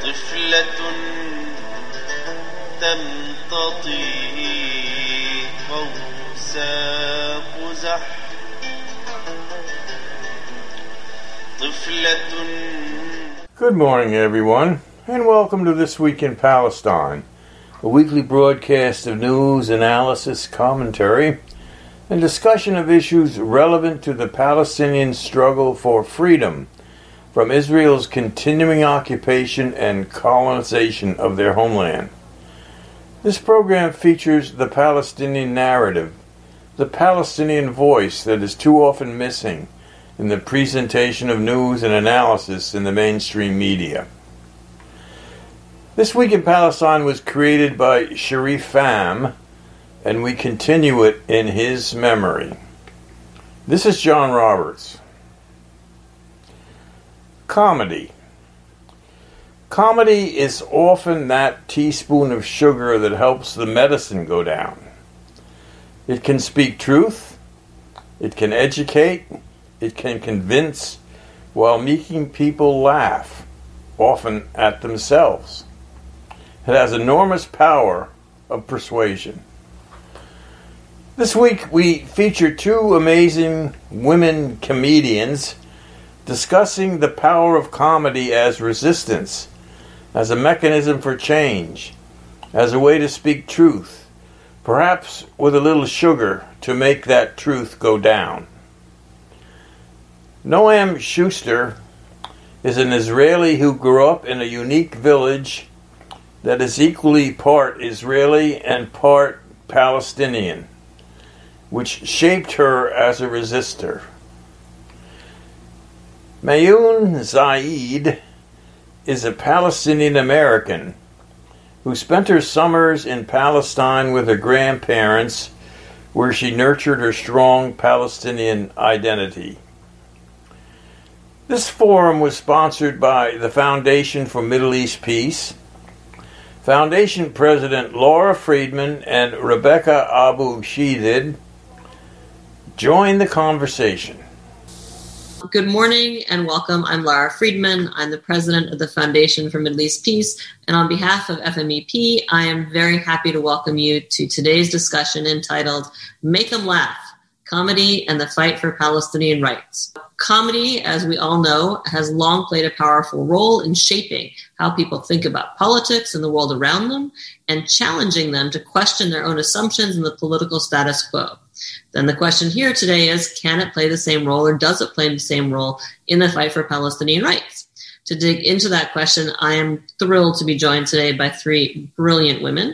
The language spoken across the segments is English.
طفلة تمتطي قوس قزح Good morning, everyone, and welcome to This Week in Palestine, a weekly broadcast of news, analysis, commentary, and discussion of issues relevant to the Palestinian struggle for freedom from Israel's continuing occupation and colonization of their homeland. This program features the Palestinian narrative, the Palestinian voice that is too often missing in the presentation of news and analysis in the mainstream media. This Week in Palestine was created by Sharif Pham, and we continue it in his memory. This is John Roberts. Comedy. Comedy is often that teaspoon of sugar that helps the medicine go down. It can speak truth, it can educate, it can convince while making people laugh, often at themselves. It has enormous power of persuasion. This week we feature two amazing women comedians discussing the power of comedy as resistance, as a mechanism for change, as a way to speak truth, perhaps with a little sugar to make that truth go down. Noam Schuster is an Israeli who grew up in a unique village that is equally part Israeli and part Palestinian, which shaped her as a resistor. Mayoun Zaid is a Palestinian American who spent her summers in Palestine with her grandparents, where she nurtured her strong Palestinian identity. This forum was sponsored by the Foundation for Middle East Peace. Foundation President Laura Friedman and Rebecca Abu Shidid join the conversation. Good morning and welcome. I'm Laura Friedman. I'm the president of the Foundation for Middle East Peace. And on behalf of FMEP, I am very happy to welcome you to today's discussion entitled Make 'em Laugh, Comedy and the Fight for Palestinian Rights. Comedy, as we all know, has long played a powerful role in shaping how people think about politics and the world around them and challenging them to question their own assumptions and the political status quo. Then the question here today is, can it play the same role or does it play the same role in the fight for Palestinian rights? To dig into that question, I am thrilled to be joined today by three brilliant women.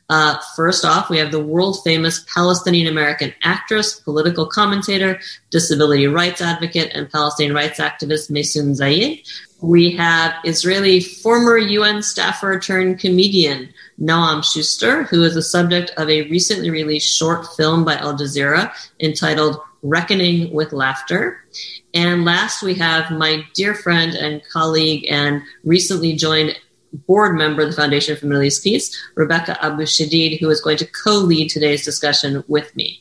First off, we have the world-famous Palestinian-American actress, political commentator, disability rights advocate, and Palestinian rights activist Mayoun Zaid. We have Israeli former UN staffer turned comedian Noam Schuster, who is the subject of a recently released short film by Al Jazeera entitled Reckoning with Laughter. And last, we have my dear friend and colleague and recently joined board member of the Foundation for Middle East Peace, Rebecca Abu Shidid, who is going to co-lead today's discussion with me.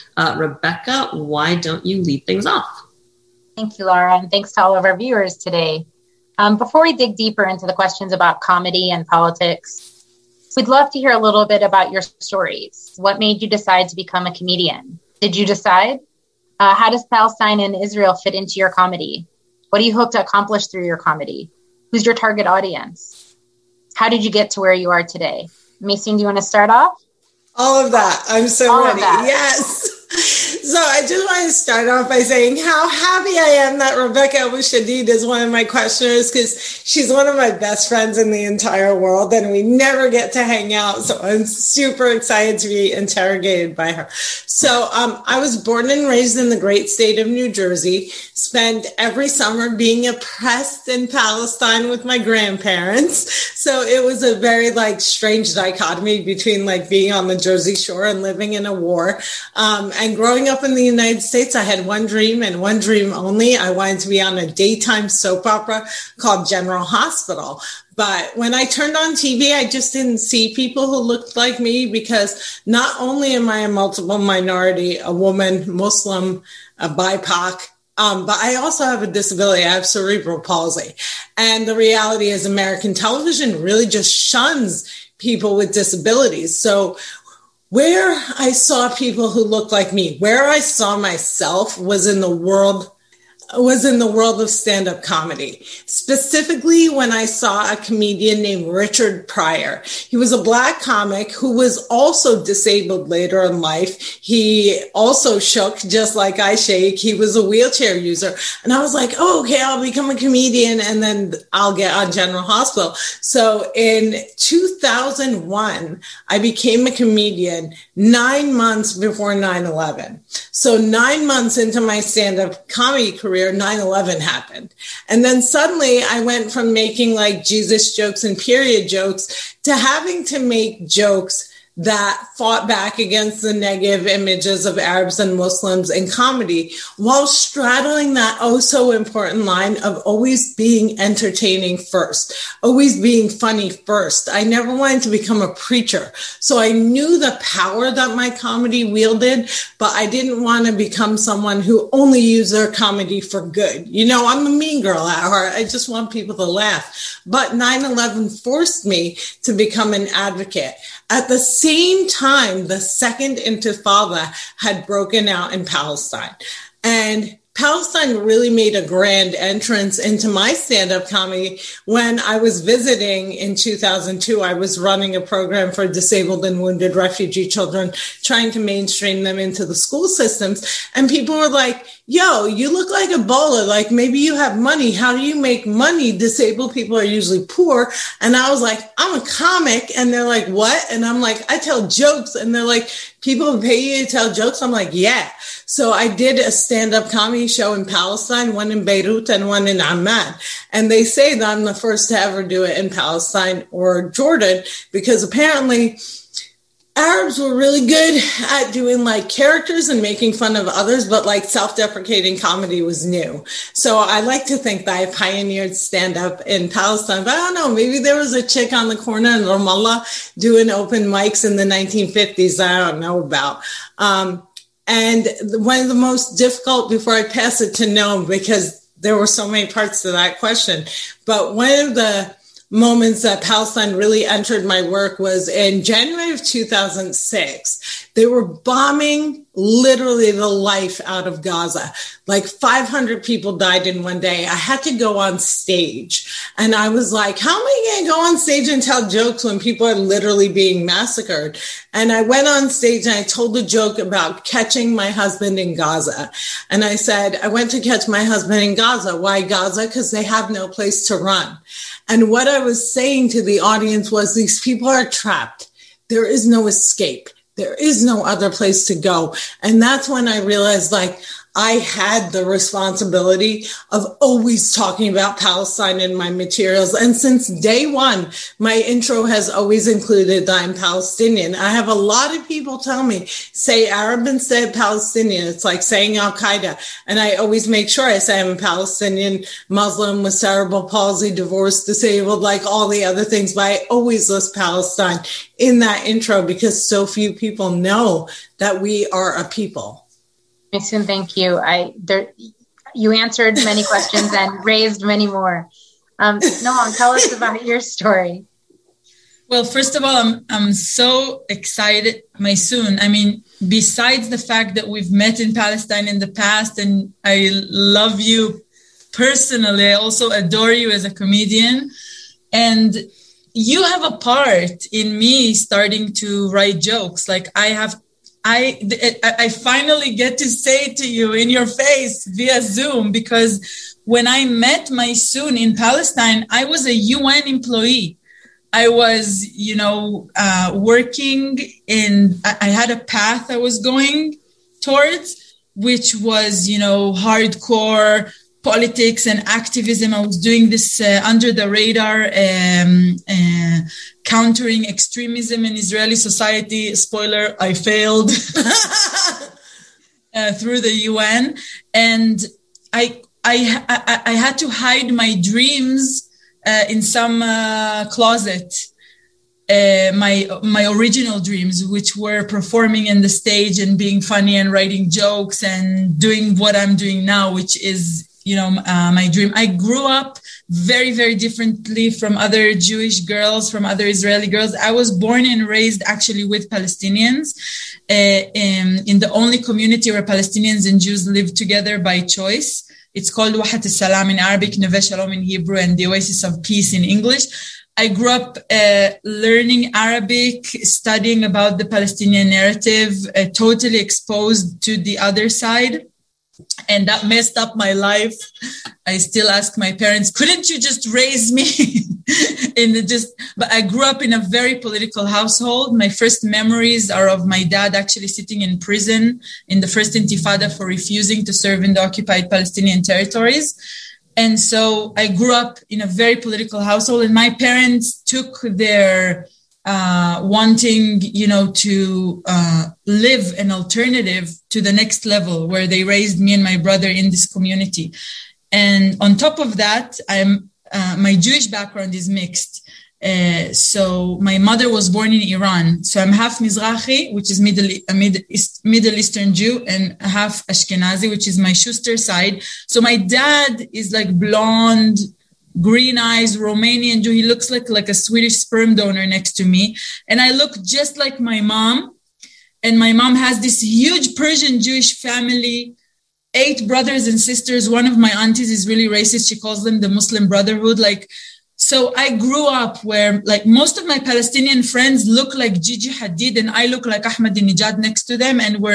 Rebecca, why don't you lead things off? Thank you, Laura, and thanks to all of our viewers today. Before we dig deeper into the questions about comedy and politics, we'd love to hear a little bit about your stories. What made you decide to become a comedian? Did you decide? How does Palestine and Israel fit into your comedy? What do you hope to accomplish through your comedy? Who's your target audience? How did you get to where you are today? Mayoun, do you want to start off? All of that. I'm so ready. Yes. So I just want to start off by saying how happy I am that Rebecca Abu Shidid is one of my questioners, because she's one of my best friends in the entire world and we never get to hang out. So I'm super excited to be interrogated by her. So I was born and raised in the great state of New Jersey, spent every summer being oppressed in Palestine with my grandparents. So it was a very strange dichotomy between being on the Jersey Shore and living in a war. And growing up in the United States, I had one dream and one dream only. I wanted to be on a daytime soap opera called General Hospital. But when I turned on TV, I just didn't see people who looked like me, because not only am I a multiple minority, a woman, Muslim, a BIPOC, but I also have a disability. I have cerebral palsy. And the reality is American television really just shuns people with disabilities. So where I saw people who looked like me, where I saw myself was in the world of stand-up comedy. Specifically, when I saw a comedian named Richard Pryor. He was a Black comic who was also disabled later in life. He also shook just like I shake. He was a wheelchair user. And I was like, oh, okay, I'll become a comedian and then I'll get on General Hospital. So in 2001, I became a comedian 9 months before 9/11. So 9 months into my stand-up comedy career, 9/11 happened. And then suddenly I went from making like Jesus jokes and period jokes to having to make jokes that fought back against the negative images of Arabs and Muslims in comedy, while straddling that oh so important line of always being entertaining first, always being funny first. I never wanted to become a preacher. So I knew the power that my comedy wielded, but I didn't want to become someone who only used their comedy for good. You know, I'm a mean girl at heart. I just want people to laugh. But 9/11 forced me to become an advocate. At the same time, the Second Intifada had broken out in Palestine. And Palestine really made a grand entrance into my stand-up comedy when I was visiting in 2002. I was running a program for disabled and wounded refugee children, trying to mainstream them into the school systems. And people were like, yo, you look like a baller. Like, maybe you have money. How do you make money? Disabled people are usually poor. And I was like, I'm a comic. And they're like, what? And I'm like, I tell jokes. And they're like, people pay you to tell jokes? I'm like, yeah. So I did a stand-up comedy show in Palestine, one in Beirut and one in Amman. And they say that I'm the first to ever do it in Palestine or Jordan, because apparently Arabs were really good at doing like characters and making fun of others, but like self-deprecating comedy was new. So I like to think that I pioneered stand-up in Palestine, but I don't know, maybe there was a chick on the corner in Ramallah doing open mics in the 1950s that I don't know about. And one of the most difficult, before I pass it to Noam, because there were so many parts to that question, but one of the moments that Palestine really entered my work was in January of 2006. They were bombing literally the life out of Gaza. Like 500 people died in one day. I had to go on stage and I was like, how am I going to go on stage and tell jokes when people are literally being massacred? And I went on stage and I told a joke about catching my husband in Gaza. And I said, I went to catch my husband in Gaza. Why Gaza? Because they have no place to run. And what I was saying to the audience was, these people are trapped. There is no escape. There is no other place to go. And that's when I realized, like, I had the responsibility of always talking about Palestine in my materials. And since day one, my intro has always included that I'm Palestinian. I have a lot of people tell me, say Arab instead of Palestinian. It's like saying Al-Qaeda. And I always make sure I say I'm a Palestinian Muslim with cerebral palsy, divorced, disabled, like all the other things. But I always list Palestine in that intro because so few people know that we are a people. Maysoon, thank you. You answered many questions and raised many more. Noam, tell us about your story. Well, first of all, I'm so excited, Maysoon. I mean, besides the fact that we've met in Palestine in the past, and I love you personally, I also adore you as a comedian, and you have a part in me starting to write jokes. Like I finally get to say it to you in your face via Zoom, because when I met Maysoon in Palestine, I was a UN employee. I was, working I had a path I was going towards, which was, hardcore politics and activism. I was doing this under the radar, countering extremism in Israeli society. Spoiler, I failed through the UN. And I had to hide my dreams in some closet. My original dreams, which were performing in the stage and being funny and writing jokes and doing what I'm doing now, which is, my dream. I grew up very, very differently from other Jewish girls, from other Israeli girls. I was born and raised actually with Palestinians in the only community where Palestinians and Jews live together by choice. It's called Wahat al-Salam in Arabic, Neve Shalom in Hebrew, and the Oasis of Peace in English. I grew up learning Arabic, studying about the Palestinian narrative, totally exposed to the other side. And that messed up my life. I still ask my parents, couldn't you just raise me? But I grew up in a very political household. My first memories are of my dad actually sitting in prison in the first Intifada for refusing to serve in the occupied Palestinian territories. And so I grew up in a very political household, and my parents took their wanting, to live an alternative to the next level, where they raised me and my brother in this community. And on top of that, my Jewish background is mixed. So my mother was born in Iran. So I'm half Mizrahi, which is Middle Eastern Jew, and half Ashkenazi, which is my Schuster side. So my dad is like blonde, green eyes, Romanian Jew. He looks like a Swedish sperm donor next to me. And I look just like my mom. And my mom has this huge Persian Jewish family, 8 brothers and sisters. One of my aunties is really racist. She calls them the Muslim Brotherhood. So I grew up where most of my Palestinian friends look like Gigi Hadid and I look like Ahmadinejad next to them. And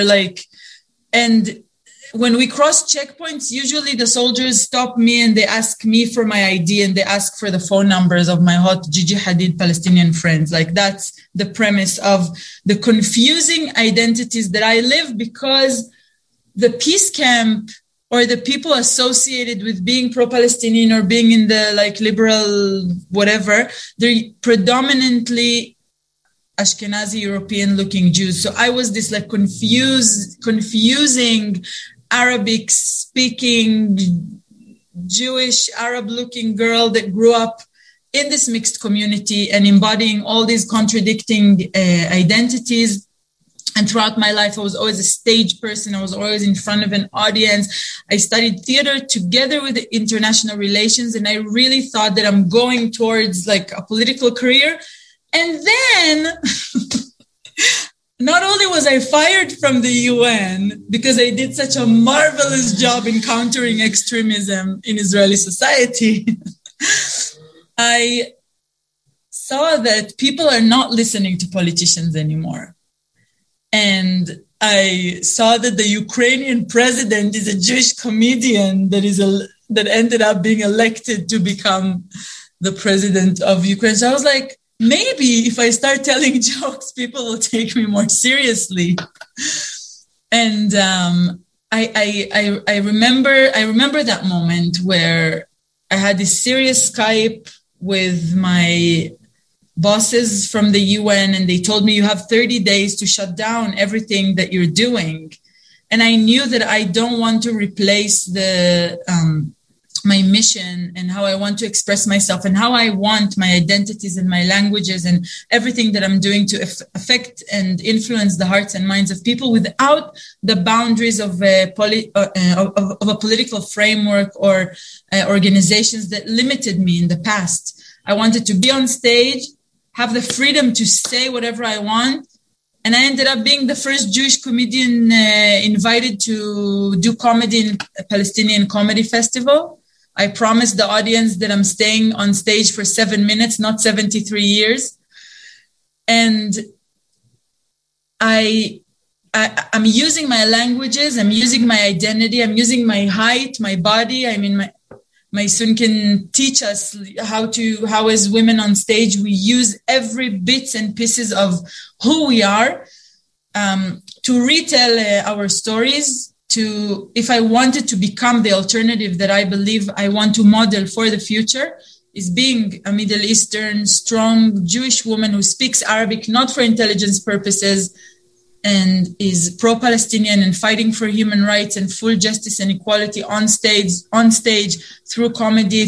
and when we cross checkpoints, usually the soldiers stop me and they ask me for my ID and they ask for the phone numbers of my hot Gigi Hadid Palestinian friends. That's the premise of the confusing identities that I live, because the peace camp or the people associated with being pro-Palestinian or being in the liberal whatever, they're predominantly Ashkenazi European looking Jews. So I was this confusing Arabic speaking Jewish Arab looking girl that grew up in this mixed community and embodying all these contradicting identities. And throughout my life, I was always a stage person. I was always in front of an audience. I studied theater together with international relations. And I really thought that I'm going towards a political career. And then not only was I fired from the UN because I did such a marvelous job in countering extremism in Israeli society, I saw that people are not listening to politicians anymore. And I saw that the Ukrainian president is a Jewish comedian that ended up being elected to become the president of Ukraine. So I was like, maybe if I start telling jokes, people will take me more seriously. And I remember that moment where I had this serious Skype with my bosses from the UN, and they told me you have 30 days to shut down everything that you're doing. And I knew that I don't want to replace my mission and how I want to express myself and how I want my identities and my languages and everything that I'm doing to affect and influence the hearts and minds of people without the boundaries of a political framework or organizations that limited me in the past. I wanted to be on stage, have the freedom to say whatever I want. And I ended up being the first Jewish comedian invited to do comedy in a Palestinian comedy festival. I promised the audience that I'm staying on stage for 7 minutes, not 73 years. And I'm using my languages, I'm using my identity, I'm using my height, my body. I mean, my son can teach us how as women on stage, we use every bits and pieces of who we are to retell our stories. If I wanted to become the alternative that I believe I want to model for the future, is being a Middle Eastern, strong Jewish woman who speaks Arabic, not for intelligence purposes, and is pro-Palestinian and fighting for human rights and full justice and equality on stage through comedy,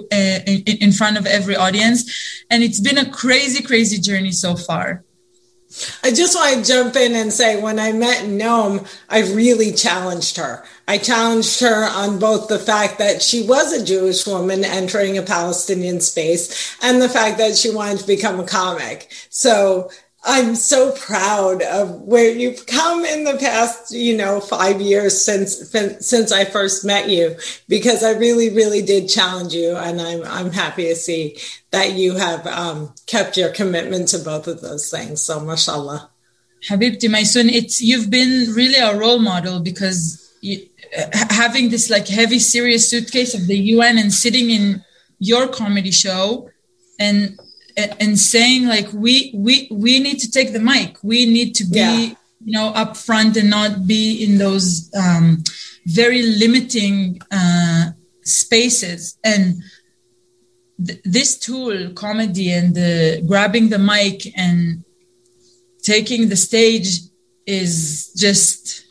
in front of every audience. And it's been a crazy, crazy journey so far. I just want to jump in and say, when I met Noam, I really challenged her. I challenged her on both the fact that she was a Jewish woman entering a Palestinian space and the fact that she wanted to become a comic. So I'm so proud of where you've come in the past, 5 years since I first met you, because I really, really did challenge you. And I'm happy to see that you have kept your commitment to both of those things. So mashallah. Habibti, my son, you've been really a role model, because having this like heavy, serious suitcase of the UN and sitting in your comedy show and saying like, we need to take the mic. We need to be, up front and not be in those very limiting spaces. And this tool, comedy, and grabbing the mic and taking the stage is just,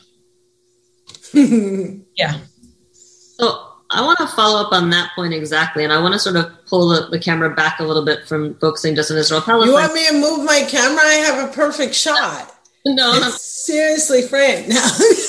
yeah. So I want to follow up on that point exactly, and I want to sort of pull the camera back a little bit from focusing just on Israel-Palestine. You want me to move my camera? I have a perfect shot. No. Seriously, Frank. No.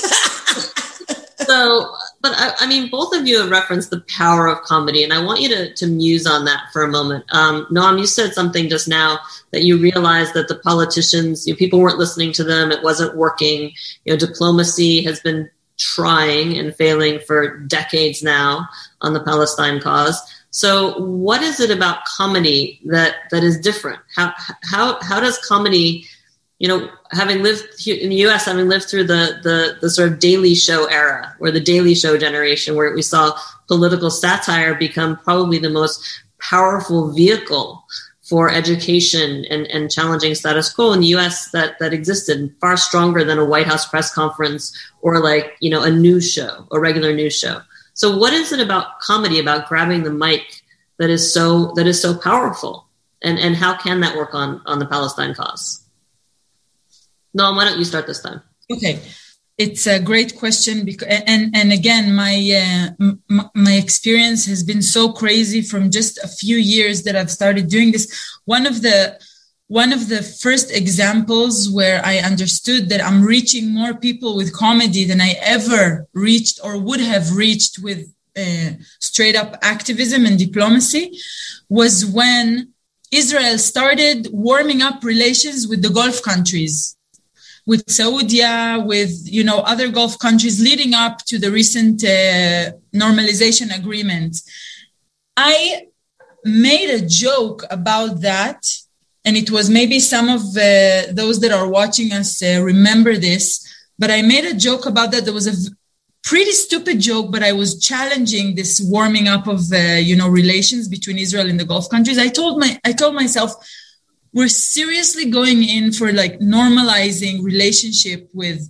So, but I mean, both of you have referenced the power of comedy, and I want you to muse on that for a moment. Noam, you said something just now that you realized that the politicians, people weren't listening to them. It wasn't working. Diplomacy has been trying and failing for decades now on the Palestine cause. So what is it about comedy that is different? How does comedy, having lived in the US, having lived through the sort of Daily Show era, or the Daily Show generation, where we saw political satire become probably the most powerful vehicle for education and challenging status quo in the US that existed, far stronger than a White House press conference or like, a news show, a regular news show. So what is it about comedy, about grabbing the mic, that is so powerful? And how can that work on the Palestine cause? No, why don't you start this time? Okay. It's a great question, because, and again, my experience has been so crazy from just a few years that I've started doing this. One of the first examples where I understood that I'm reaching more people with comedy than I ever reached or would have reached with straight up activism and diplomacy was when Israel started warming up relations with the Gulf countries, with Saudi, with, other Gulf countries leading up to the recent normalization agreement. I made a joke about that, and it was maybe some of those that are watching us remember this, but I made a joke about that. There was a pretty stupid joke, but I was challenging this warming up of, relations between Israel and the Gulf countries. I told myself, we're seriously going in for like normalizing relationship with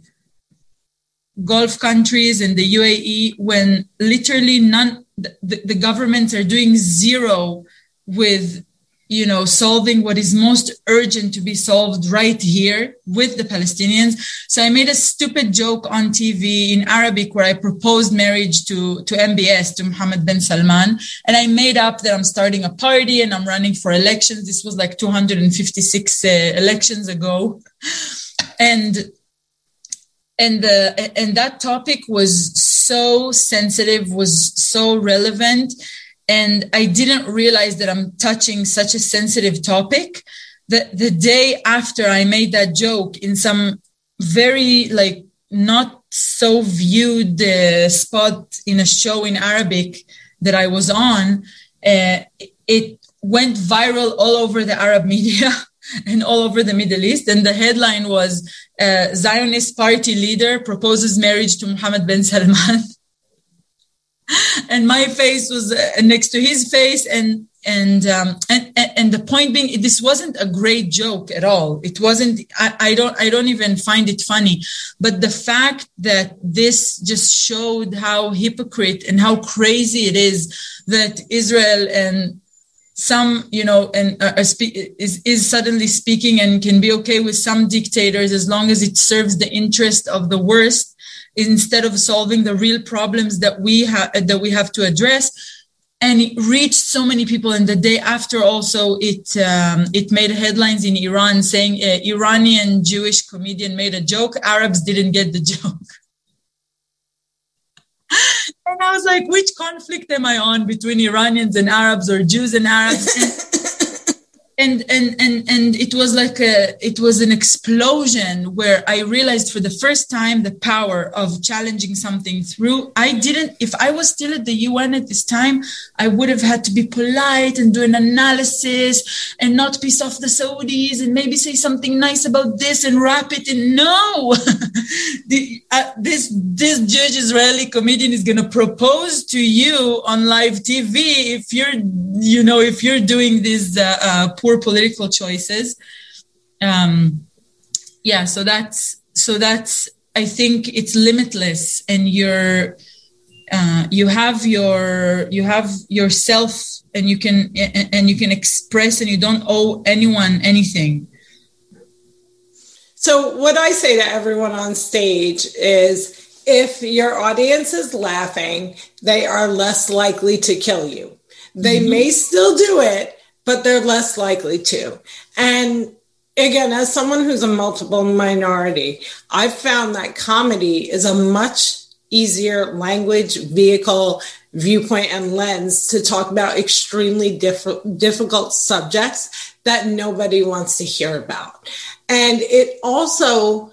Gulf countries and the UAE when literally the governments are doing zero with, solving what is most urgent to be solved right here with the Palestinians. So I made a stupid joke on TV in Arabic where I proposed marriage to MBS, to Mohammed bin Salman. And I made up that I'm starting a party and I'm running for elections. This was like 256 elections ago. And that topic was so sensitive, was so relevant. And I didn't realize that I'm touching such a sensitive topic. The day after I made that joke in some very like not so viewed spot in a show in Arabic that I was on, it went viral all over the Arab media and all over the Middle East. And the headline was Zionist party leader proposes marriage to Mohammed bin Salman. And my face was next to his face, and the point being, this wasn't a great joke at all. It wasn't. I don't even find it funny. But the fact that this just showed how hypocrite and how crazy it is that Israel and some, is suddenly speaking and can be okay with some dictators as long as it serves the interest of the worst, instead of solving the real problems that we have to address. And it reached so many people. And the day after also, it made headlines in Iran saying Iranian Jewish comedian made a joke. Arabs didn't get the joke. And I was like, which conflict am I on between Iranians and Arabs or Jews and Arabs? And it was like it was an explosion where I realized for the first time the power of challenging something through. If I was still at the UN at this time, I would have had to be polite and do an analysis and not piss off the Saudis and maybe say something nice about this and wrap it in. No, this Jewish Israeli comedian is going to propose to you on live TV if you're doing these poor political choices. So that's I think it's limitless, and you have yourself, and you can express, and you don't owe anyone anything. So what I say to everyone on stage is, if your audience is laughing, they are less likely to kill you. They may still do it, but they're less likely to. And again, as someone who's a multiple minority, I've found that comedy is a much easier language, vehicle, viewpoint, and lens to talk about extremely difficult subjects that nobody wants to hear about. And it also,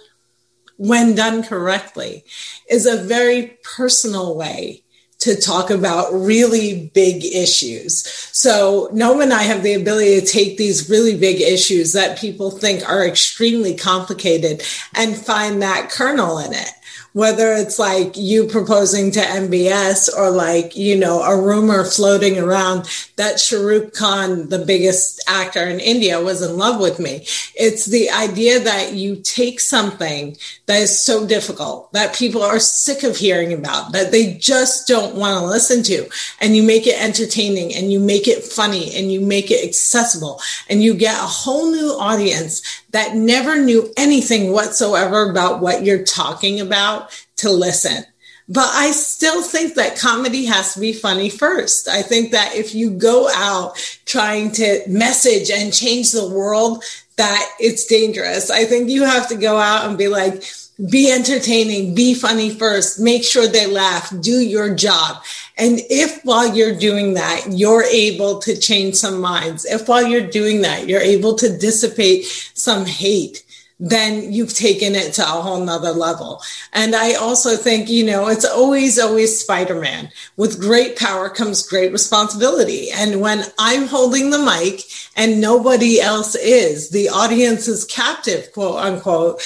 when done correctly, is a very personal way to talk about really big issues. So Noam and I have the ability to take these really big issues that people think are extremely complicated and find that kernel in it. Whether it's like you proposing to MBS or like, a rumor floating around that Shah Rukh Khan, the biggest actor in India, was in love with me. It's the idea that you take something that is so difficult, that people are sick of hearing about, that they just don't want to listen to, and you make it entertaining, and you make it funny, and you make it accessible, and you get a whole new audience that never knew anything whatsoever about what you're talking about to listen. But I still think that comedy has to be funny first. I think that if you go out trying to message and change the world, that it's dangerous. I think you have to go out and be like, be entertaining, be funny first, make sure they laugh, do your job. And if while you're doing that, you're able to change some minds, if while you're doing that, you're able to dissipate some hate, then you've taken it to a whole nother level. And I also think, it's always Spider-Man. With great power comes great responsibility. And when I'm holding the mic and nobody else is, the audience is captive, quote unquote,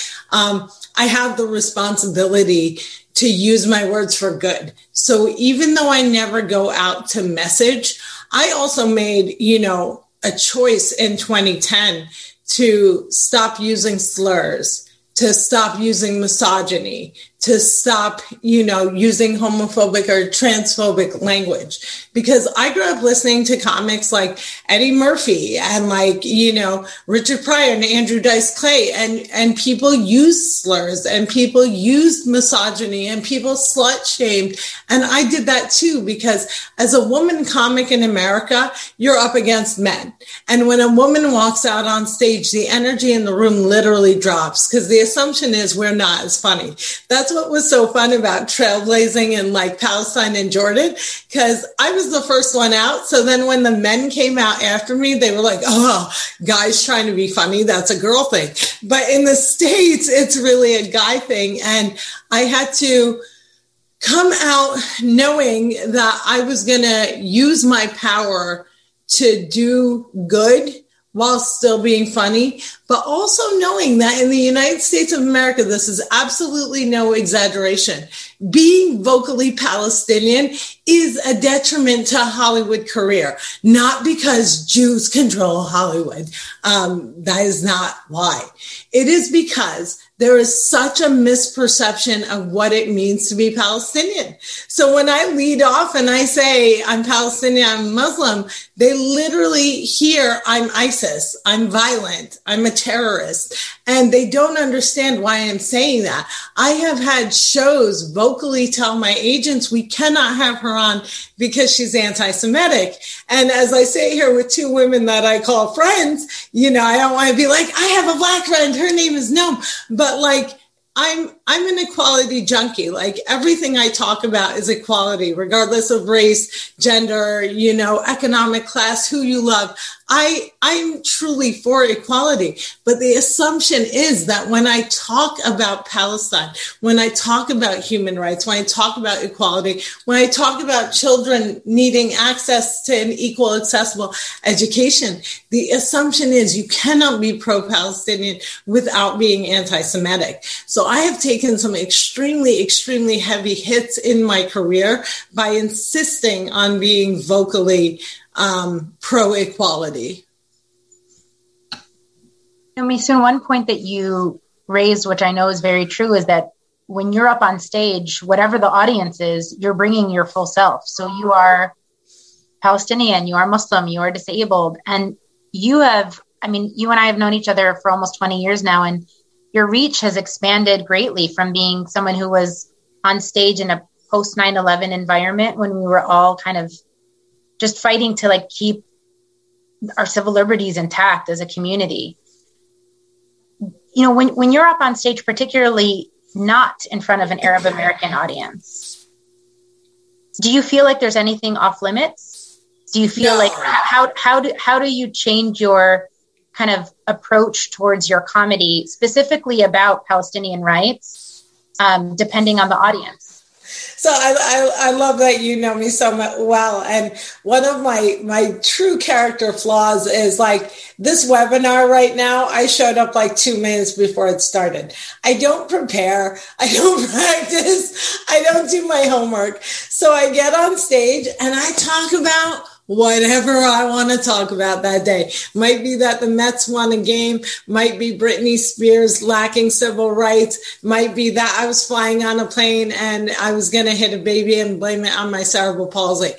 I have the responsibility to use my words for good. So even though I never go out to message, I also made, a choice in 2010 to stop using slurs, to stop using misogyny, to stop, using homophobic or transphobic language. Because I grew up listening to comics like Eddie Murphy and Richard Pryor and Andrew Dice Clay, and people used slurs and people used misogyny and people slut shamed. And I did that too, because as a woman comic in America, you're up against men. And when a woman walks out on stage, the energy in the room literally drops, because the assumption is we're not as funny. That's what was so fun about trailblazing in Palestine and Jordan, because I was the first one out. So then when the men came out after me, they were like, oh, guys trying to be funny, that's a girl thing. But in the States, it's really a guy thing. And I had to come out knowing that I was going to use my power to do good while still being funny, but also knowing that in the United States of America, this is absolutely no exaggeration. Being vocally Palestinian is a detriment to a Hollywood career, not because Jews control Hollywood. That is not why. It is because there is such a misperception of what it means to be Palestinian. So when I lead off and I say I'm Palestinian, I'm Muslim, they literally hear I'm ISIS, I'm violent, I'm a terrorist, and they don't understand why I'm saying that. I have had shows vocally tell my agents we cannot have her on because she's anti-Semitic. And as I say here with two women that I call friends, I don't want to be like, I have a Black friend, her name is Noam, but like, I'm an equality junkie. Like everything I talk about is equality, regardless of race, gender, economic class, who you love. I'm truly for equality. But the assumption is that when I talk about Palestine, when I talk about human rights, when I talk about equality, when I talk about children needing access to an equal, accessible education, the assumption is you cannot be pro-Palestinian without being anti-Semitic. So I have taken some extremely, extremely heavy hits in my career by insisting on being vocally pro-equality. Maysoon, one point that you raised, which I know is very true, is that when you're up on stage, whatever the audience is, you're bringing your full self. So you are Palestinian, you are Muslim, you are disabled, and you and I have known each other for almost 20 years now, and your reach has expanded greatly from being someone who was on stage in a post 9/11 environment when we were all kind of just fighting to like keep our civil liberties intact as a community. When you're up on stage, particularly not in front of an Arab American audience, do you feel like there's anything off limits? Do you feel like how do you change your kind of approach towards your comedy, specifically about Palestinian rights, depending on the audience? So I love that you know me so well. And one of my true character flaws is like this webinar right now, I showed up like 2 minutes before it started. I don't prepare. I don't practice. I don't do my homework. So I get on stage and I talk about whatever I want to talk about that day. Might be that the Mets won a game, might be Britney Spears lacking civil rights, might be that I was flying on a plane and I was going to hit a baby and blame it on my cerebral palsy.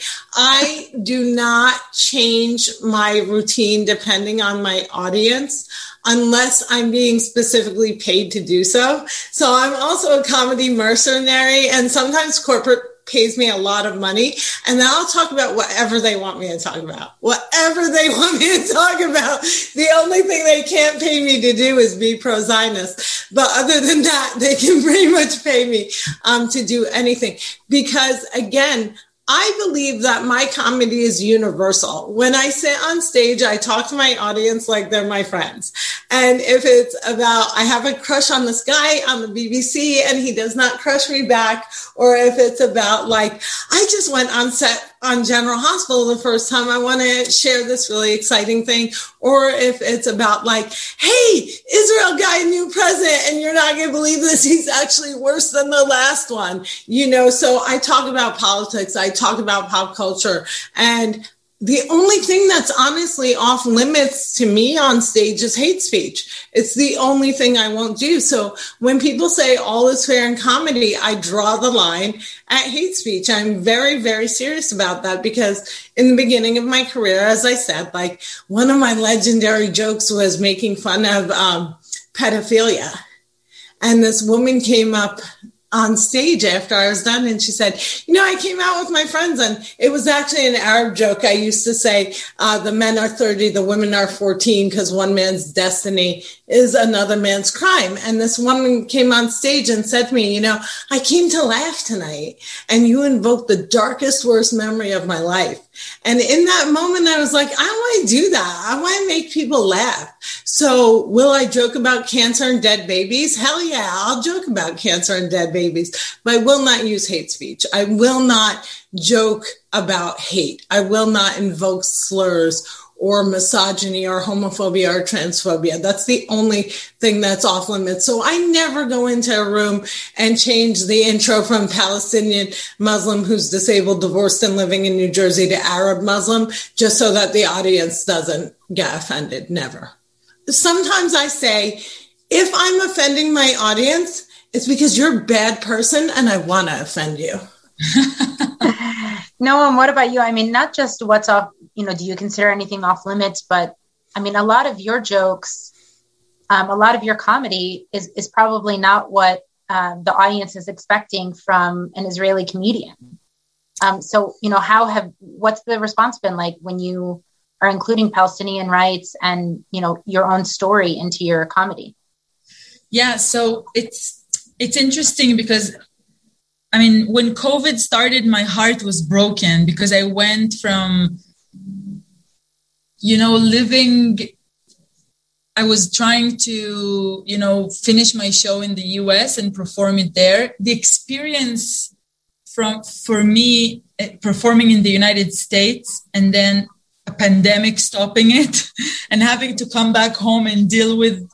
I do not change my routine depending on my audience unless I'm being specifically paid to do so. So I'm also a comedy mercenary, and sometimes corporate pays me a lot of money, and then I'll talk about whatever they want me to talk about. Whatever they want me to talk about. The only thing they can't pay me to do is be pro-Zionist. But other than that, they can pretty much pay me to do anything. Because again, I believe that my comedy is universal. When I sit on stage, I talk to my audience like they're my friends. And if it's about, I have a crush on this guy on the BBC and he does not crush me back, or if it's about like, I just went on set on General Hospital the first time, I want to share this really exciting thing. Or if it's about like, hey, Israel got a new president and you're not going to believe this, he's actually worse than the last one. So I talk about politics, I talk about pop culture, and the only thing that's honestly off limits to me on stage is hate speech. It's the only thing I won't do. So when people say all is fair in comedy, I draw the line at hate speech. I'm very, very serious about that because in the beginning of my career, as I said, like one of my legendary jokes was making fun of pedophilia. And this woman came up on stage after I was done, and she said, I came out with my friends, and it was actually an Arab joke. I used to say, the men are 30, the women are 14, because one man's destiny is another man's crime. And this woman came on stage and said to me, I came to laugh tonight, and you invoked the darkest, worst memory of my life. And in that moment, I was like, I want to do that. I want to make people laugh. So will I joke about cancer and dead babies? Hell yeah, I'll joke about cancer and dead babies, but I will not use hate speech. I will not joke about hate. I will not invoke slurs or misogyny or homophobia or transphobia. That's the only thing that's off limits. So I never go into a room and change the intro from Palestinian Muslim who's disabled, divorced, and living in New Jersey to Arab Muslim just so that the audience doesn't get offended. Never. Sometimes I say, if I'm offending my audience, it's because you're a bad person and I want to offend you. Noam, what about you? I mean, not just what's off, do you consider anything off limits? But I mean, a lot of your jokes, a lot of your comedy is probably not what the audience is expecting from an Israeli comedian. So, what's the response been like when you are including Palestinian rights and, your own story into your comedy? Yeah, so it's interesting because, when COVID started, my heart was broken because I went from, I was trying to, finish my show in the US and perform it there. The experience for me performing in the United States and then a pandemic stopping it and having to come back home and deal with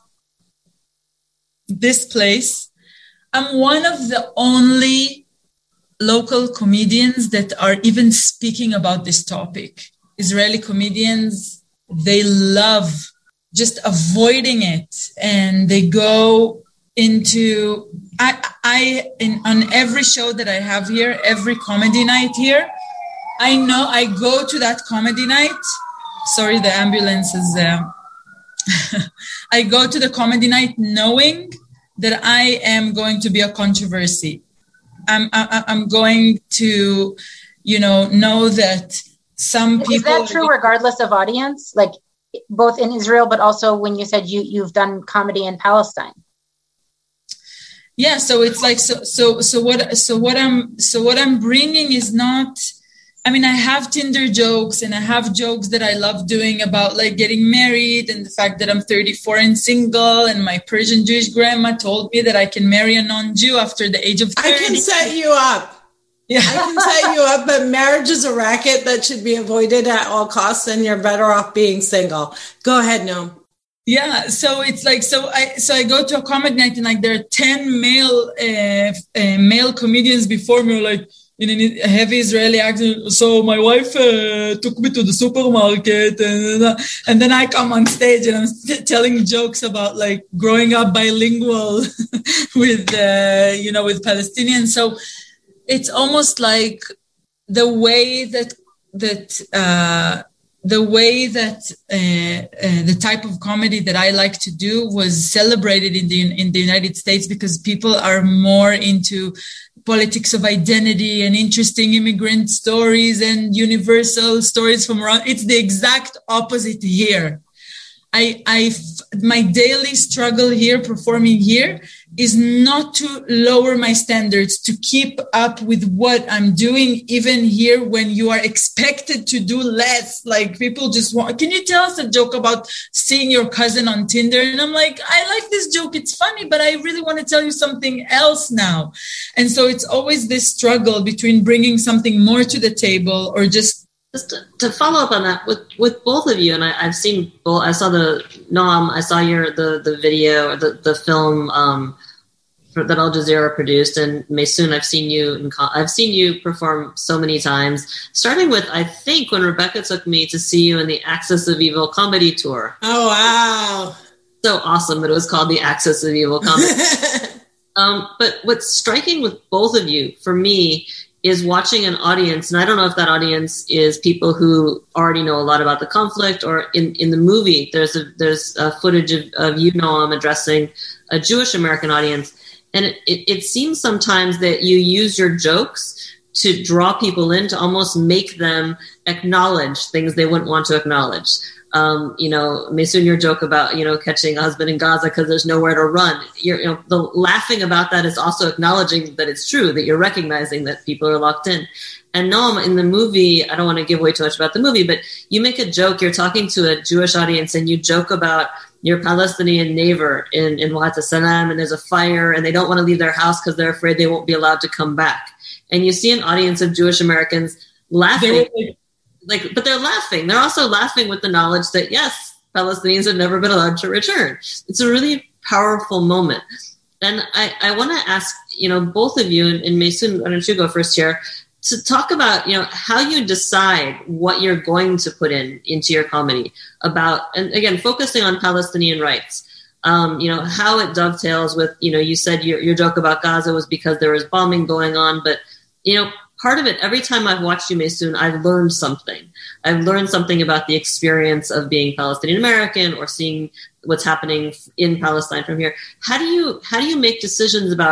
this place. I'm one of the only local comedians that are even speaking about this topic. Israeli comedians, they love just avoiding it, and they go into on every show that I have here, every comedy night here, I go to that comedy night. Sorry, the ambulance is there. I go to the comedy night knowing that I am going to be a controversy. I'm going to, know that some people. Is that true regardless of audience? Like both in Israel, but also when you said you've done comedy in Palestine? Yeah. So it's like, what I'm bringing is not, I have Tinder jokes and I have jokes that I love doing about like getting married and the fact that I'm 34 and single, and my Persian Jewish grandma told me that I can marry a non-Jew after the age of 30. I can set you up. Yeah. I can set you up, but marriage is a racket that should be avoided at all costs, and you're better off being single. Go ahead, Noam. Yeah, so it's like, so I go to a comedy night and like there are 10 male comedians before me, like in a heavy Israeli accent. So my wife took me to the supermarket, and then I come on stage and I'm telling jokes about like growing up bilingual with with Palestinians. So it's almost like the way that the type of comedy that I like to do was celebrated in the United States, because people are more into politics of identity and interesting immigrant stories and universal stories from around. It's the exact opposite here. My daily struggle here, performing here, is not to lower my standards, to keep up with what I'm doing, even here when you are expected to do less. Like people just want, can you tell us a joke about seeing your cousin on Tinder? And I'm like, I like this joke, it's funny, but I really want to tell you something else now. And so it's always this struggle between bringing something more to the table or just to follow up on that with both of you, and I've seen both. I saw the video or the film that Al Jazeera produced, and Maysoon, I've seen you perform so many times. Starting with, I think, when Rebecca took me to see you in the Axis of Evil comedy tour. Oh wow! So awesome that it was called the Axis of Evil comedy. But what's striking with both of you, for me, is watching an audience, and I don't know if that audience is people who already know a lot about the conflict, or in the movie, there's a footage of you, Noam, addressing a Jewish American audience. And it seems sometimes that you use your jokes to draw people in, to almost make them acknowledge things they wouldn't want to acknowledge. Maysoon, your joke about, catching a husband in Gaza because there's nowhere to run. The laughing about that is also acknowledging that it's true, that you're recognizing that people are locked in. And Noam, in the movie, I don't want to give away too much about the movie, but you make a joke, you're talking to a Jewish audience and you joke about your Palestinian neighbor in Wahat al-Salam, and there's a fire and they don't want to leave their house because they're afraid they won't be allowed to come back. And you see an audience of Jewish Americans laughing. But they're laughing. They're also laughing with the knowledge that, yes, Palestinians have never been allowed to return. It's a really powerful moment. And I want to ask, both of you, and Maysoon, why don't you go first here, to talk about, how you decide what you're going to put into your comedy about, and again, focusing on Palestinian rights, how it dovetails with, you said your joke about Gaza was because there was bombing going on, but, part of it, every time I've watched you, Maysoon, I've learned something. I've learned something about the experience of being Palestinian American or seeing what's happening in Palestine from here. How do you make decisions about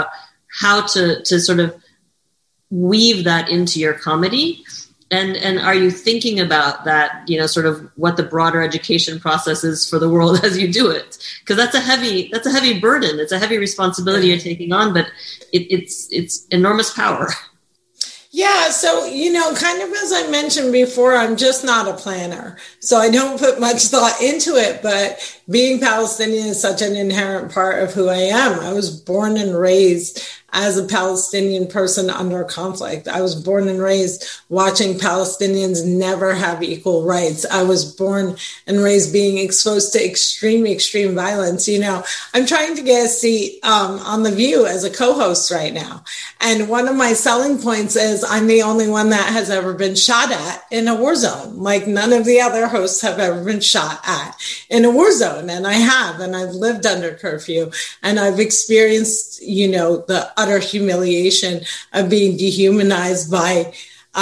how to sort of weave that into your comedy. And are you thinking about that, sort of what the broader education process is for the world as you do it? Because that's a heavy burden. It's a heavy responsibility you're taking on, but it's enormous power. Yeah. So, kind of as I mentioned before, I'm just not a planner. So I don't put much thought into it, but being Palestinian is such an inherent part of who I am. I was born and raised as a Palestinian person under conflict. I was born and raised watching Palestinians never have equal rights. I was born and raised being exposed to extreme violence. I'm trying to get a seat on The View as a co-host right now. And one of my selling points is I'm the only one that has ever been shot at in a war zone. Like none of the other hosts have ever been shot at in a war zone. And I have, and I've lived under curfew, and I've experienced, the utter humiliation of being dehumanized by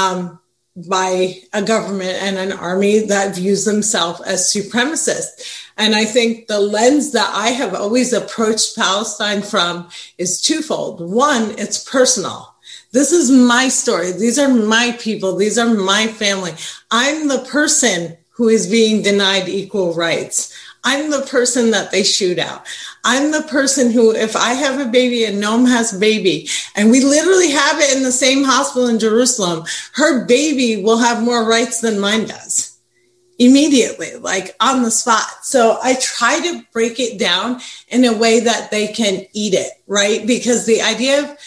a government and an army that views themselves as supremacist. And I think the lens that I have always approached Palestine from is twofold. One, it's personal. This is my story. These are my people. These are my family. I'm the person who is being denied equal rights. I'm the person that they shoot out. I'm the person who, if I have a baby and Noam has a baby, and we literally have it in the same hospital in Jerusalem, her baby will have more rights than mine does immediately, like on the spot. So I try to break it down in a way that they can eat it, right? Because the idea of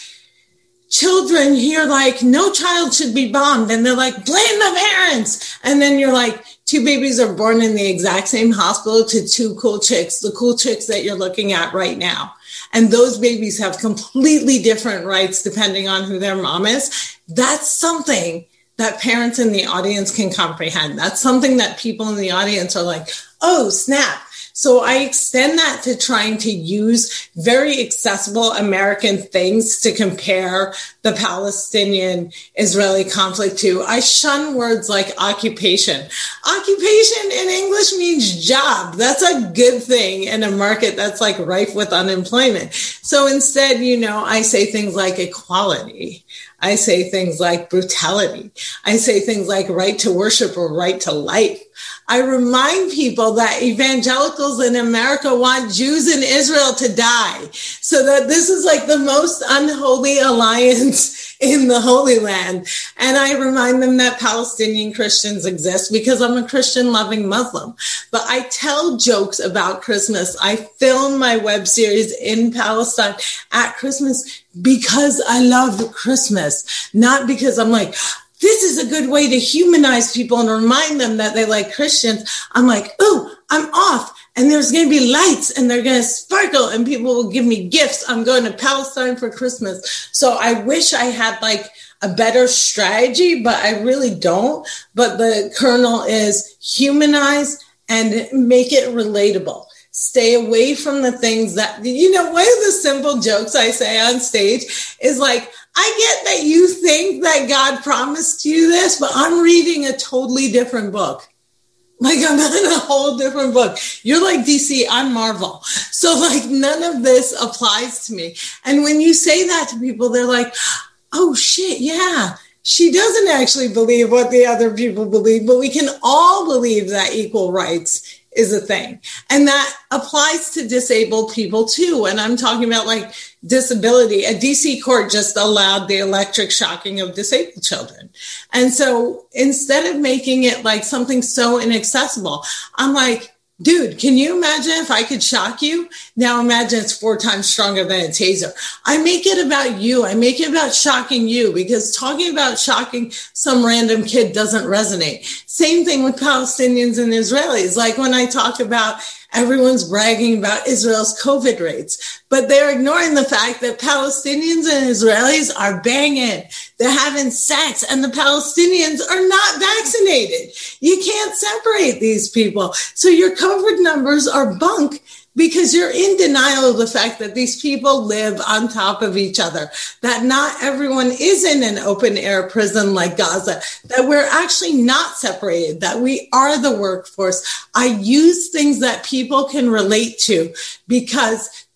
children hear like, no child should be bombed. And they're like, blame the parents. And then you're like, 2 babies are born in the exact same hospital to 2 cool chicks, the cool chicks that you're looking at right now. And those babies have completely different rights depending on who their mom is. That's something that parents in the audience can comprehend. That's something that people in the audience are like, oh, snap. So I extend that to trying to use very accessible American things to compare the Palestinian-Israeli conflict to. I shun words like occupation. Occupation in English means job. That's a good thing in a market that's like rife with unemployment. So instead, I say things like equality. I say things like brutality. I say things like right to worship or right to life. I remind people that evangelicals in America want Jews in Israel to die, so that this is like the most unholy alliance in the Holy Land. And I remind them that Palestinian Christians exist because I'm a Christian-loving Muslim. But I tell jokes about Christmas. I film my web series in Palestine at Christmas because I love Christmas, not because I'm like, this is a good way to humanize people and remind them that they like Christians. I'm like, oh, I'm off. And there's going to be lights and they're going to sparkle and people will give me gifts. I'm going to Palestine for Christmas. So I wish I had like a better strategy, but I really don't. But the kernel is humanize and make it relatable. Stay away from the things that, one of the simple jokes I say on stage is like, I get that you think that God promised you this, but I'm reading a totally different book. Like I'm in a whole different book. You're like DC, I'm Marvel. So like none of this applies to me. And when you say that to people, they're like, oh shit, yeah. She doesn't actually believe what the other people believe, but we can all believe that equal rights is a thing. And that applies to disabled people too. And I'm talking about like disability. A DC court just allowed the electric shocking of disabled children. And so instead of making it like something so inaccessible, I'm like, dude, can you imagine if I could shock you? Now imagine it's 4 times stronger than a taser. I make it about you. I make it about shocking you because talking about shocking some random kid doesn't resonate. Same thing with Palestinians and Israelis. Like when I talk about everyone's bragging about Israel's COVID rates, but they're ignoring the fact that Palestinians and Israelis are banging. They're having sex and the Palestinians are not vaccinated. You can't separate these people. So your COVID numbers are bunk because you're in denial of the fact that these people live on top of each other, that not everyone is in an open air prison like Gaza, that we're actually not separated, that we are the workforce. I use things that people can relate to because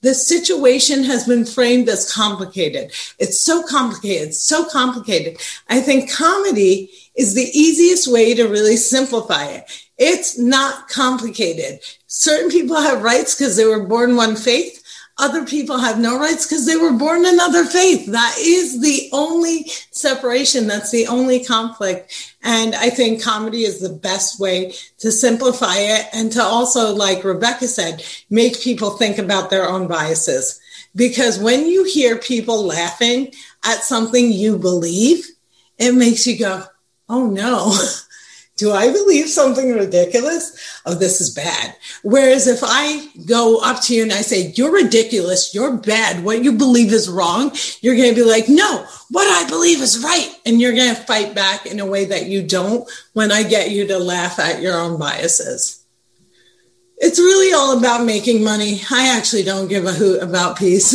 the situation has been framed as complicated. It's so complicated. I think comedy is the easiest way to really simplify it. It's not complicated. Certain people have rights because they were born one faith. Other people have no rights because they were born another faith. That is the only separation. That's the only conflict. And I think comedy is the best way to simplify it and to also, like Rebecca said, make people think about their own biases. Because when you hear people laughing at something you believe, it makes you go, oh no. Do I believe something ridiculous? Oh, this is bad. Whereas if I go up to you and I say, you're ridiculous, you're bad, what you believe is wrong, you're going to be like, no, what I believe is right. And you're going to fight back in a way that you don't when I get you to laugh at your own biases. It's really all about making money. I actually don't give a hoot about peace.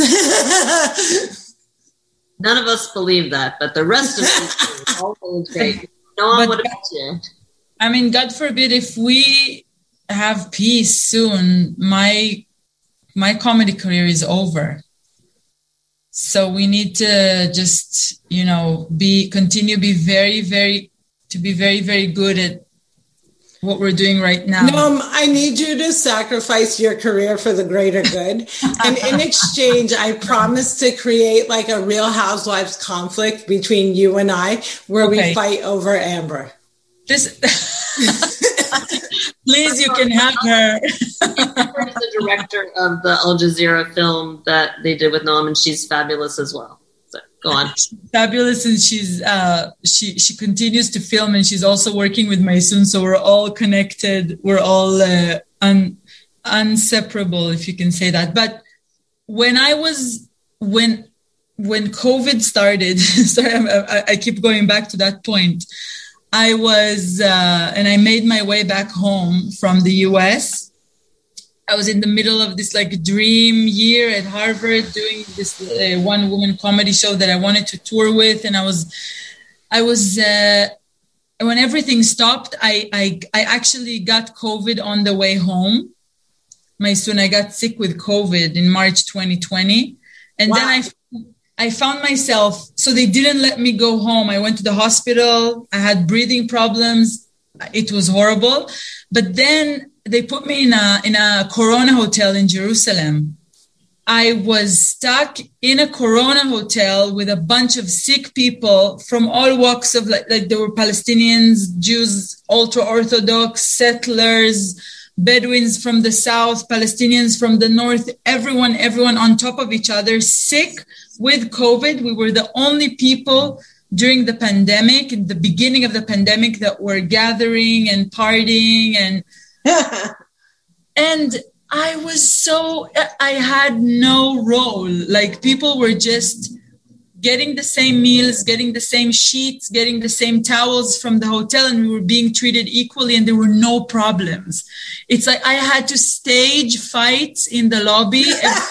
None of us believe that, but the rest of us do. All great. Noam, what about you? I mean, God forbid if we have peace soon, my comedy career is over. So we need to just, be very, very good at what we're doing right now. No, I need you to sacrifice your career for the greater good. And in exchange, I promise to create like a Real Housewives conflict between you and I, where we fight over Amber. Please, you can have her. The director of the Al Jazeera film that they did with Noam, and she's fabulous as well. So go on. She's fabulous, and she's she continues to film, and she's also working with Maysoon, so we're all connected. We're all inseparable, if you can say that. But when COVID started, sorry, I keep going back to that point. I was, and I made my way back home from the US. I was in the middle of this like dream year at Harvard doing this one woman comedy show that I wanted to tour with. And I was, when everything stopped, I actually got COVID on the way home. I got sick with COVID in March 2020. And then I found myself, so they didn't let me go home. I went to the hospital. I had breathing problems. It was horrible. But then they put me in a Corona hotel in Jerusalem. I was stuck in a Corona hotel with a bunch of sick people from all walks of like there were Palestinians, Jews, ultra-Orthodox, settlers, Bedouins from the south, Palestinians from the north, everyone on top of each other, sick with COVID. We were the only people during the pandemic, in the beginning of the pandemic, that were gathering and partying and and I had no role. Like people were just getting the same meals, getting the same sheets, getting the same towels from the hotel, and we were being treated equally, and there were no problems. It's like I had to stage fights in the lobby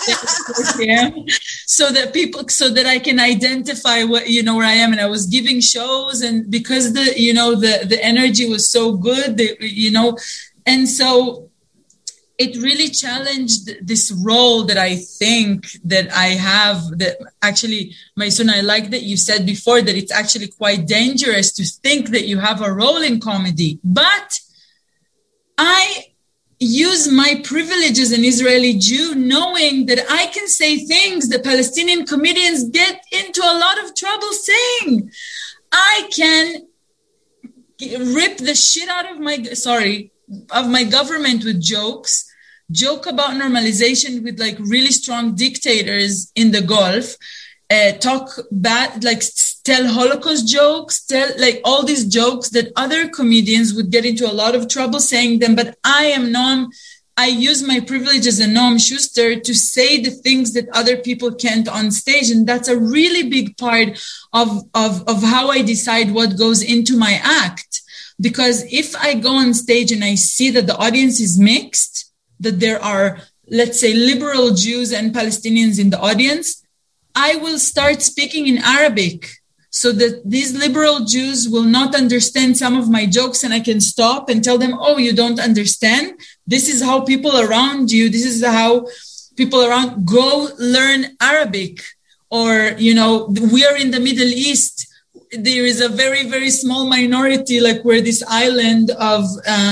so that I can identify what, where I am. And I was giving shows, and because the energy was so good, and so it really challenged this role that I think that I have, that actually, Maysoon, I like that you said before that it's actually quite dangerous to think that you have a role in comedy. But I use my privilege as an Israeli Jew, knowing that I can say things that Palestinian comedians get into a lot of trouble saying. I can rip the shit out of my government with jokes, joke about normalization with like really strong dictators in the Gulf, talk bad, like tell Holocaust jokes, tell like all these jokes that other comedians would get into a lot of trouble saying them. But I use my privilege as a Noam Schuster to say the things that other people can't on stage. And that's a really big part of how I decide what goes into my act. Because if I go on stage and I see that the audience is mixed, that there are, let's say, liberal Jews and Palestinians in the audience, I will start speaking in Arabic so that these liberal Jews will not understand some of my jokes, and I can stop and tell them, oh, you don't understand? This is how people around you, this is how people around, go learn Arabic. Or, we are in the Middle East. There is a very, very small minority, like we're this island of,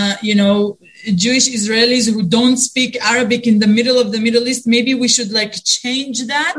Jewish Israelis who don't speak Arabic in the middle of the Middle East. Maybe we should change that.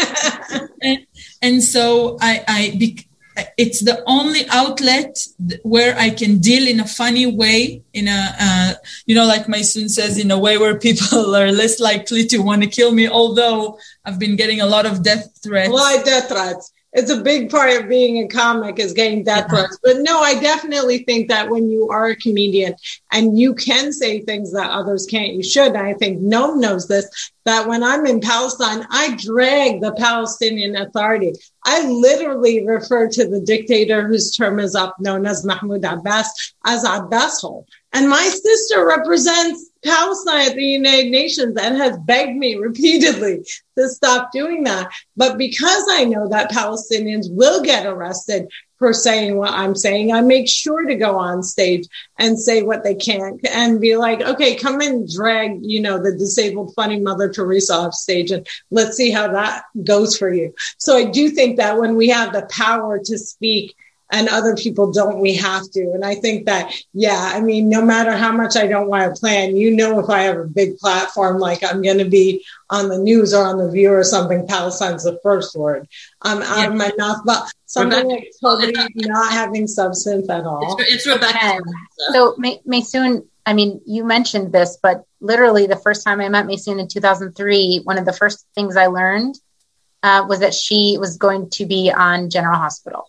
and so it's the only outlet where I can deal in a funny way, in a, like Maysoon says, in a way where people are less likely to want to kill me, although I've been getting a lot of death threats. Why death threats? It's a big part of being a comic is getting death threats. But no, I definitely think that when you are a comedian and you can say things that others can't, you should. And I think Noam knows this, that when I'm in Palestine, I drag the Palestinian Authority. I literally refer to the dictator whose term is up, known as Mahmoud Abbas, as Abbas hole. And my sister represents Palestine at the United Nations and has begged me repeatedly to stop doing that. But because I know that Palestinians will get arrested for saying what I'm saying, I make sure to go on stage and say what they can and be like, okay, come and drag, the disabled funny Mother Teresa off stage and let's see how that goes for you. So I do think that when we have the power to speak and other people don't, we have to. And I think that, no matter how much I don't want to plan, if I have a big platform, like I'm going to be on the news or on The View or something, Palestine's the first word. I'm out of my mouth, but something like totally not having substance at all. It's Rebecca. So Maysoon, you mentioned this, but literally the first time I met Maysoon in 2003, one of the first things I learned was that she was going to be on General Hospital.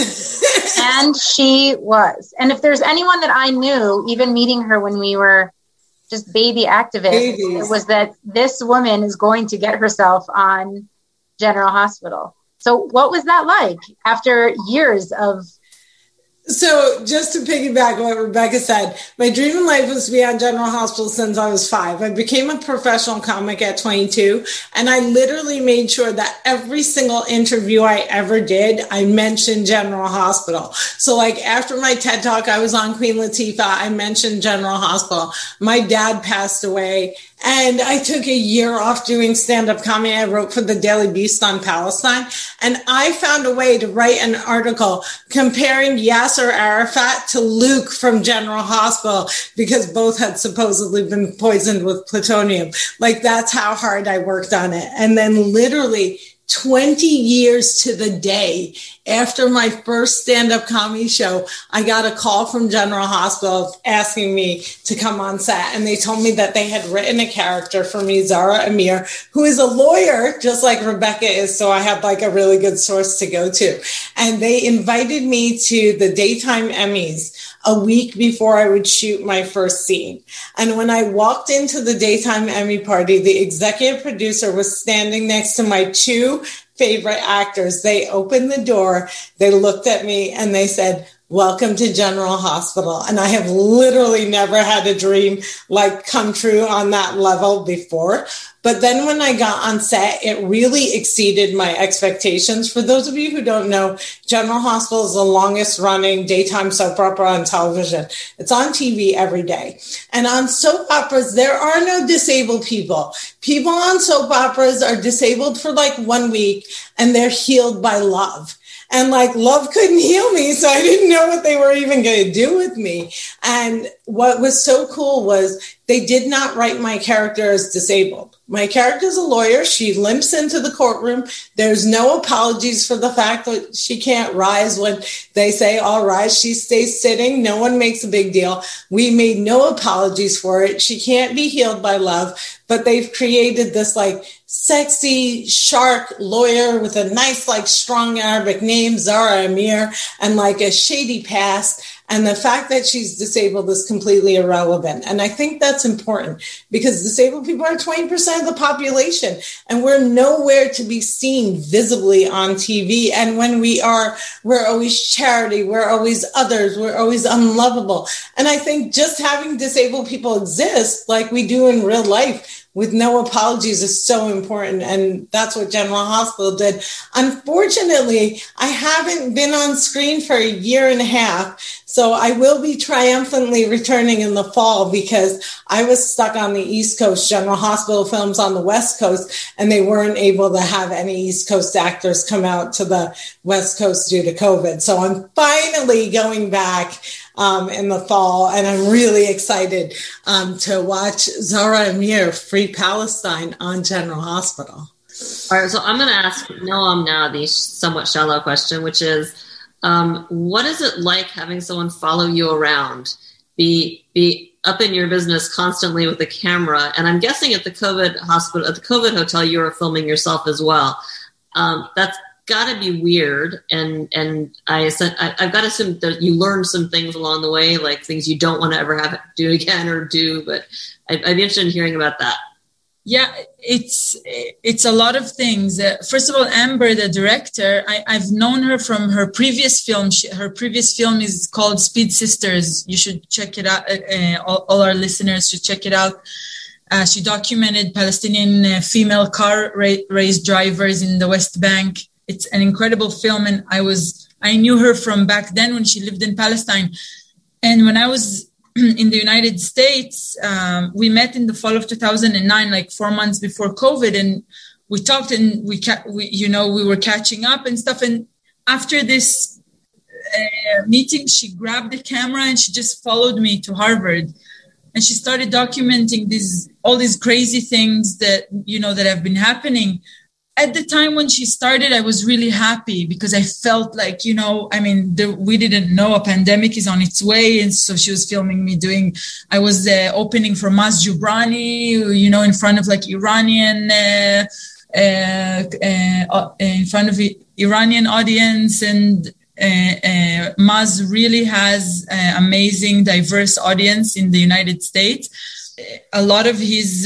And she was. And if there's anyone that I knew, even meeting her when we were just baby activists, it was that this woman is going to get herself on General Hospital. So what was that like after years of... So just to piggyback what Rebecca said, my dream in life was to be on General Hospital since I was 5. I became a professional comic at 22, and I literally made sure that every single interview I ever did, I mentioned General Hospital. So after my TED Talk, I was on Queen Latifah, I mentioned General Hospital. My dad passed away, and I took a year off doing stand-up comedy. I wrote for the Daily Beast on Palestine, and I found a way to write an article comparing Yasser Arafat to Luke from General Hospital because both had supposedly been poisoned with plutonium. That's how hard I worked on it. And then literally 20 years to the day after my first stand-up comedy show, I got a call from General Hospital asking me to come on set. And they told me that they had written a character for me, Zara Amir, who is a lawyer, just like Rebecca is. So I had a really good source to go to. And they invited me to the Daytime Emmys a week before I would shoot my first scene. And when I walked into the Daytime Emmy party, the executive producer was standing next to my 2 favorite actors. They opened the door, they looked at me, and they said, "Welcome to General Hospital." And I have literally never had a dream come true on that level before. But then when I got on set, it really exceeded my expectations. For those of you who don't know, General Hospital is the longest running daytime soap opera on television. It's on TV every day. And on soap operas, there are no disabled people. People on soap operas are disabled for 1 week and they're healed by love. And love couldn't heal me, so I didn't know what they were even going to do with me. And what was so cool was they did not write my character as disabled. My character is a lawyer. She limps into the courtroom. There's no apologies for the fact that she can't rise when they say, all rise. She stays sitting. No one makes a big deal. We made no apologies for it. She can't be healed by love, but they've created this sexy shark lawyer with a nice, strong Arabic name, Zara Amir, and a shady past. And the fact that she's disabled is completely irrelevant. And I think that's important because disabled people are 20% of the population and we're nowhere to be seen visibly on TV. And when we are, we're always charity, we're always others, we're always unlovable. And I think just having disabled people exist like we do in real life with no apologies is so important. And that's what General Hospital did. Unfortunately, I haven't been on screen for a year and a half. So I will be triumphantly returning in the fall because I was stuck on the East Coast. General Hospital films on the West Coast, and they weren't able to have any East Coast actors come out to the West Coast due to COVID. So I'm finally going back in the fall, and I'm really excited to watch Zahra Amir, Free Palestine, on General Hospital. All right, so I'm going to ask Noam now the somewhat shallow question, which is, what is it like having someone follow you around, be up in your business constantly with a camera? And I'm guessing at the COVID hospital, at the COVID hotel, you were filming yourself as well. That's got to be weird. And I've got to assume that you learned some things along the way, like things you don't want to ever have to do again or do. But I'd be interested in hearing about that. Yeah, it's a lot of things. First of all, Amber, the director, I've known her from her previous film. Her previous film is called Speed Sisters. You should check it out. All our listeners should check it out. She documented Palestinian female car race drivers in the West Bank. It's an incredible film, and I knew her from back then when she lived in Palestine. And when I was in the United States, we met in the fall of 2009, like 4 months before COVID, and we talked, and we were catching up and stuff. And after this meeting, she grabbed the camera and she just followed me to Harvard, and she started documenting all these crazy things that have been happening. At the time when she started, I was really happy because I felt like, we didn't know a pandemic is on its way. And so she was filming me I was opening for Maz Jobrani, in front of like Iranian, in front of Iranian audience. And Maz really has an amazing, diverse audience in the United States. A lot of his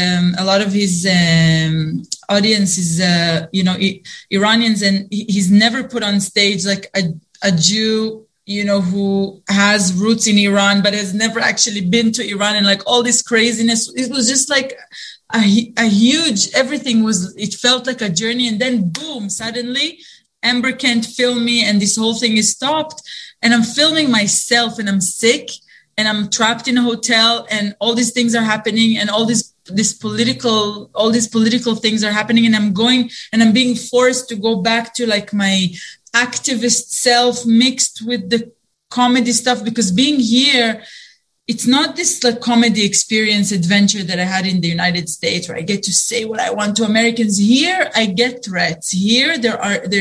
audience is, Iranians, and he's never put on stage like a Jew, who has roots in Iran, but has never actually been to Iran, and like all this craziness. It was just like a huge, it felt like a journey. And then boom, suddenly Amber can't film me and this whole thing is stopped. And I'm filming myself and I'm sick and I'm trapped in a hotel and all these things are happening and all these political things are happening, and I'm being forced to go back to like my activist self mixed with the comedy stuff, because being here, it's not this like comedy experience adventure that I had in the United States where I get to say what I want to Americans. Here I get threats. Here there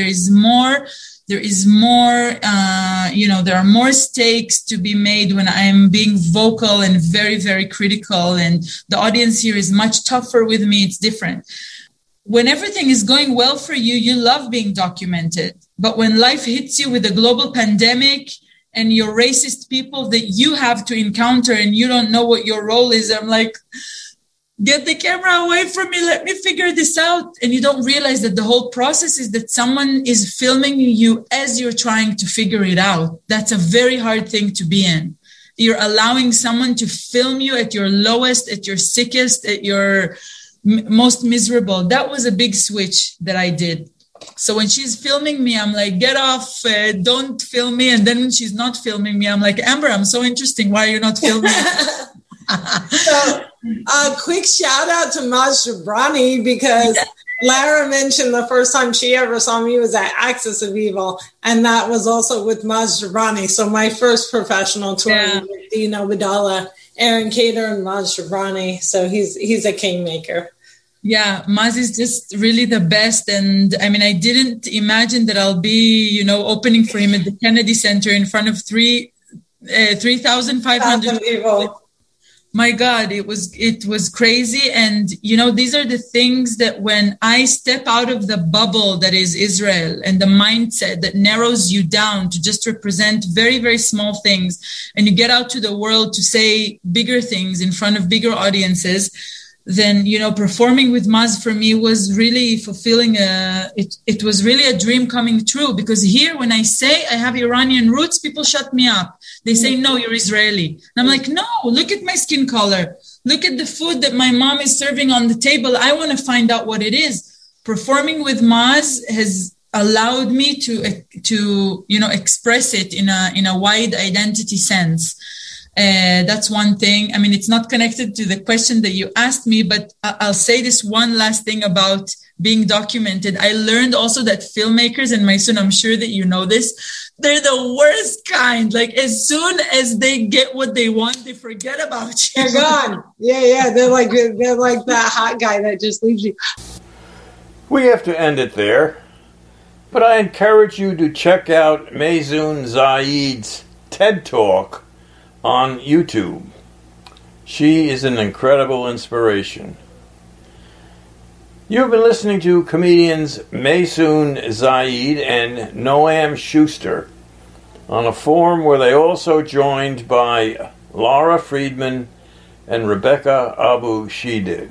are more stakes to be made when I am being vocal and very, very critical. And the audience here is much tougher with me. It's different. When everything is going well for you, you love being documented. But when life hits you with a global pandemic and your racist people that you have to encounter and you don't know what your role is, I'm like, get the camera away from me. Let me figure this out. And you don't realize that the whole process is that someone is filming you as you're trying to figure it out. That's a very hard thing to be in. You're allowing someone to film you at your lowest, at your sickest, at your most miserable. That was a big switch that I did. So when she's filming me, I'm like, get off, don't film me. And then when she's not filming me, I'm like, Amber, I'm so interesting. Why are you not filming me? So, quick shout out to Maz Jobrani, because Lara mentioned the first time she ever saw me was at Axis of Evil, and that was also with Maz Jobrani. So my first professional tour with Dino Badala, Aaron Cater, and Maz Jobrani. So he's a kingmaker. Yeah, Maz is just really the best. And I mean, I didn't imagine that I'll be, opening for him at the Kennedy Center in front of 3,500 people. My God, it was crazy. And, these are the things that when I step out of the bubble that is Israel and the mindset that narrows you down to just represent very, very small things, and you get out to the world to say bigger things in front of bigger audiences, then, performing with Maz for me was really fulfilling. It was really a dream coming true, because here, when I say I have Iranian roots, people shut me up. They say, no, you're Israeli. And I'm like, no, look at my skin color. Look at the food that my mom is serving on the table. I want to find out what it is. Performing with Maz has allowed me to express it in a wide identity sense. That's one thing. I mean, it's not connected to the question that you asked me, but I'll say this one last thing about being documented. I learned also that filmmakers, and Maysoon, I'm sure that you know this, they're the worst kind. Like, as soon as they get what they want, they forget about you. They're gone. Yeah. They're like that hot guy that just leaves you. We have to end it there, but I encourage you to check out Maysoon Zaid's TED Talk on YouTube. She is an incredible inspiration. You've been listening to comedians Maysoon Zaid and Noam Schuster on a forum where they also joined by Laura Friedman and Rebecca Abu Shidid.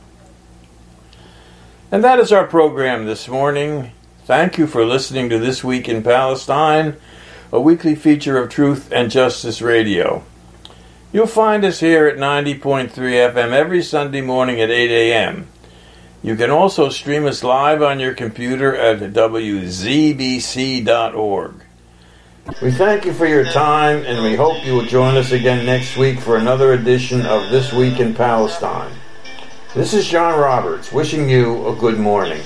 And that is our program this morning. Thank you for listening to This Week in Palestine, a weekly feature of Truth and Justice Radio. You'll find us here at 90.3 FM every Sunday morning at 8 a.m. You can also stream us live on your computer at wzbc.org. We thank you for your time, and we hope you will join us again next week for another edition of This Week in Palestine. This is John Roberts, wishing you a good morning.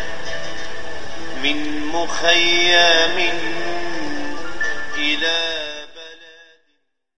من مخيم إلى